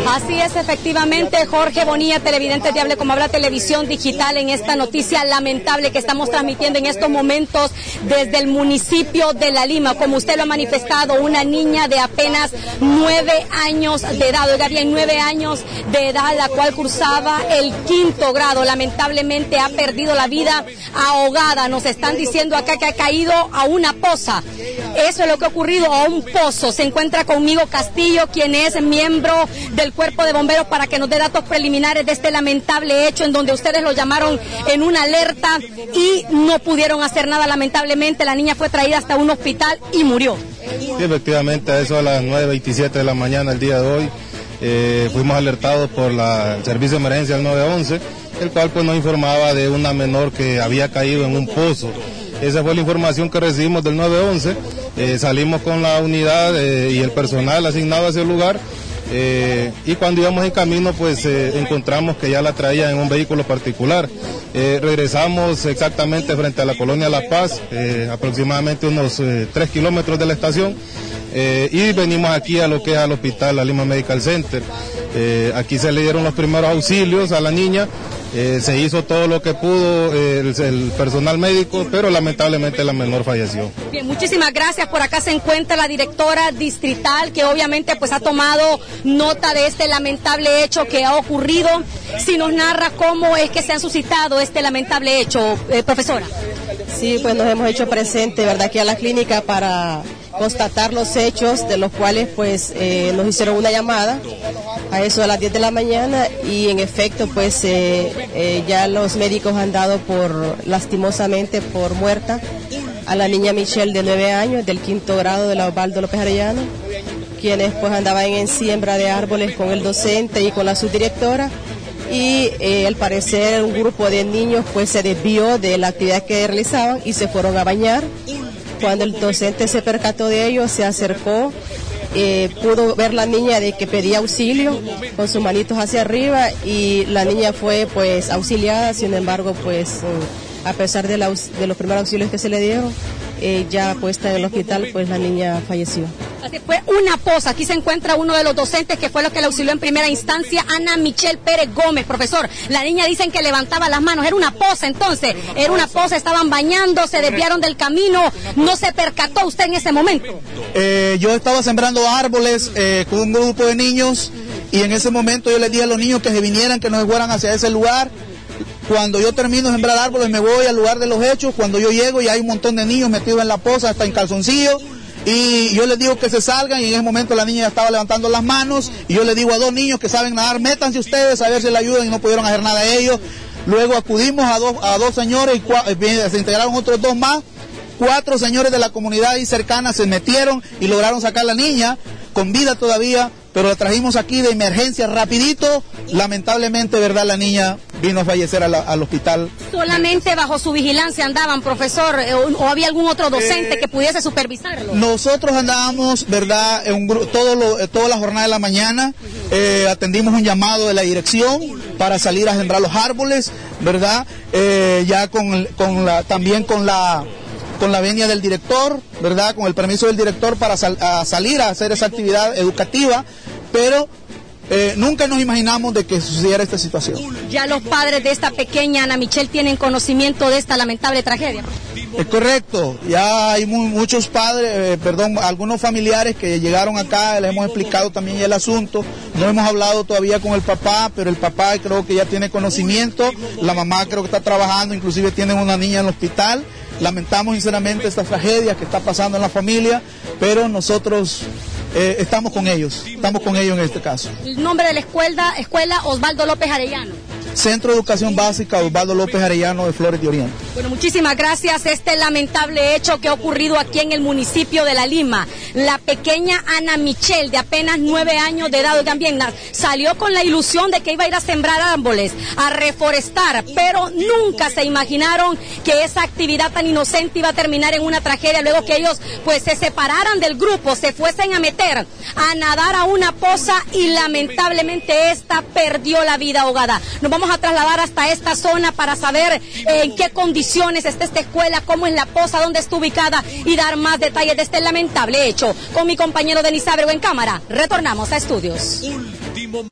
Así es, efectivamente, Jorge Bonilla, televidente de Hable Como Habla Televisión Digital, en esta noticia lamentable que estamos transmitiendo en estos momentos desde el municipio de La Lima. Como usted lo ha manifestado, una niña de apenas 9 años de edad, oiga bien, 9 años de edad, la cual cursaba el 5º grado, lamentablemente ha perdido la vida ahogada. Nos están diciendo acá que ha caído a una poza. Eso es lo que ha ocurrido, a un pozo. Se encuentra conmigo Castillo, quien es miembro del Cuerpo de Bomberos, para que nos dé datos preliminares de este lamentable hecho en donde ustedes lo llamaron en una alerta y no pudieron hacer nada. Lamentablemente la niña fue traída hasta un hospital y murió. Sí, efectivamente, a eso a las 9:27 de la mañana el día de hoy fuimos alertados por el servicio de emergencia del 911, el cual pues nos informaba de una menor que había caído en un pozo. Esa fue la información que recibimos del 911. Salimos con la unidad y el personal asignado a ese lugar. Y cuando íbamos en camino, pues encontramos que ya la traían en un vehículo particular. Regresamos exactamente frente a la colonia La Paz, aproximadamente unos 3 kilómetros de la estación, y venimos aquí a lo que es al hospital, La Lima Medical Center. Aquí se le dieron los primeros auxilios a la niña. Se hizo todo lo que pudo el personal médico, pero lamentablemente la menor falleció. Bien, muchísimas gracias. Por acá se encuentra la directora distrital, que obviamente pues ha tomado nota de este lamentable hecho que ha ocurrido. Si nos narra cómo es que se ha suscitado este lamentable hecho, profesora. Sí, pues nos hemos hecho presente, ¿verdad?, aquí a la clínica para constatar los hechos, de los cuales pues nos hicieron una llamada a eso de las 10 de la mañana y en efecto pues ya los médicos han dado lastimosamente por muerta a la niña Michelle de 9 años del 5º grado de la Osvaldo López Arellano, quienes pues andaban en siembra de árboles con el docente y con la subdirectora. Y al parecer un grupo de niños pues se desvió de la actividad que realizaban y se fueron a bañar. Cuando el docente se percató de ello, se acercó, pudo ver la niña de que pedía auxilio con sus manitos hacia arriba y la niña fue pues auxiliada. Sin embargo, pues a pesar de los primeros auxilios que se le dieron, ya puesta en el hospital, pues la niña falleció. Así fue una poza. Aquí se encuentra uno de los docentes que fue lo que le auxilió en primera instancia, Ana Michelle Pérez Gómez. Profesor, la niña dicen que levantaba las manos, era una poza entonces, era una poza, estaban bañando, se desviaron del camino, ¿no se percató usted en ese momento? Yo estaba sembrando árboles con un grupo de niños y en ese momento yo les dije a los niños que se vinieran, que no se fueran hacia ese lugar. Cuando yo termino de sembrar árboles me voy al lugar de los hechos. Cuando yo llego ya hay un montón de niños metidos en la poza, hasta en calzoncillo. Y yo les digo que se salgan y en ese momento la niña ya estaba levantando las manos. Y yo les digo a 2 niños que saben nadar, métanse ustedes a ver si le ayudan y no pudieron hacer nada de ellos. Luego acudimos a dos señores y se integraron otros 2 más. 4 señores de la comunidad ahí cercana se metieron y lograron sacar a la niña con vida todavía, pero la trajimos aquí de emergencia rapidito. Lamentablemente, verdad, la niña vino a fallecer al hospital. ¿Solamente bajo su vigilancia andaban, profesor, o había algún otro docente que pudiese supervisarlo? Nosotros andábamos, verdad, en toda la jornada de la mañana, atendimos un llamado de la dirección para salir a sembrar los árboles, verdad, ya también con la venia del director, ¿verdad?, con el permiso del director para salir a hacer esa actividad educativa, pero nunca nos imaginamos de que sucediera esta situación. Ya los padres de esta pequeña Ana Michelle tienen conocimiento de esta lamentable tragedia. Es correcto, ya hay muchos padres, algunos familiares que llegaron acá, les hemos explicado también el asunto, no hemos hablado todavía con el papá, pero el papá creo que ya tiene conocimiento, la mamá creo que está trabajando, inclusive tienen una niña en el hospital. Lamentamos sinceramente esta tragedia que está pasando en la familia, pero nosotros estamos con ellos en este caso. El nombre de la escuela Osvaldo López Arellano. Centro de Educación Básica Osvaldo López Arellano de Flores de Oriente. Bueno, muchísimas gracias. Este lamentable hecho que ha ocurrido aquí en el municipio de La Lima. La pequeña Ana Michelle, de apenas 9 años de edad, también salió con la ilusión de que iba a ir a sembrar árboles, a reforestar, pero nunca se imaginaron que esa actividad tan inocente iba a terminar en una tragedia, luego que ellos pues se separaran del grupo, se fuesen a meter a nadar a una poza y lamentablemente esta perdió la vida ahogada. Nos vamos a trasladar hasta esta zona para saber en qué condiciones está esta escuela, cómo es la poza, dónde está ubicada y dar más detalles de este lamentable hecho. Con mi compañero Denis Abreu en cámara, retornamos a estudios.